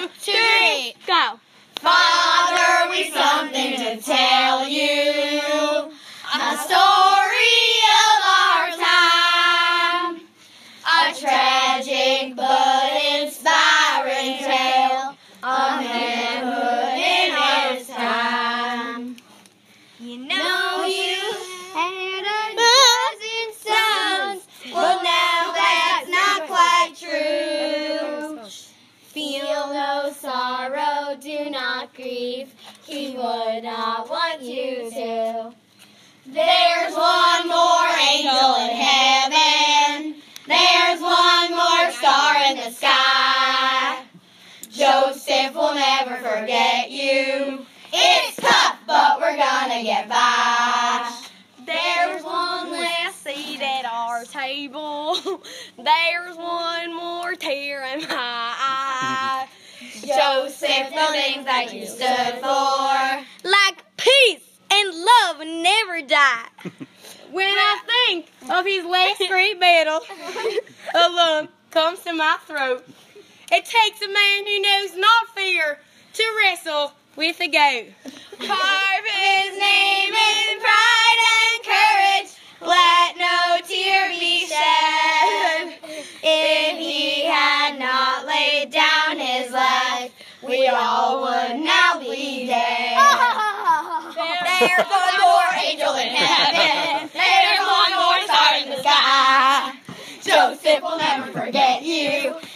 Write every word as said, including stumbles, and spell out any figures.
two, three, go. Father, we've something to tell you, a story of our time, a tragic but inspiring tale of manhood in its time. You Know you had a dozen sons, well now that's not quite true. Feel no sorrow, do not grieve, he would not want you to. There's one more angel in heaven, there's one more star in the sky. Joseph will never forget you, it's tough but we're gonna get by. There's one less seat at our table. There's one more tear in my eye. Joseph, the things that you stood for, Like peace and love will never die. When I think of his last great battle, a lump comes to my throat. It takes a man who knows not fear to wrestle with a goat. carve his name in pride and courage, let no tear be shed. If he had not laid down his life, we all would now be dead. There's one more angel in heaven, there's one more star in the sky. Joseph will never forget you,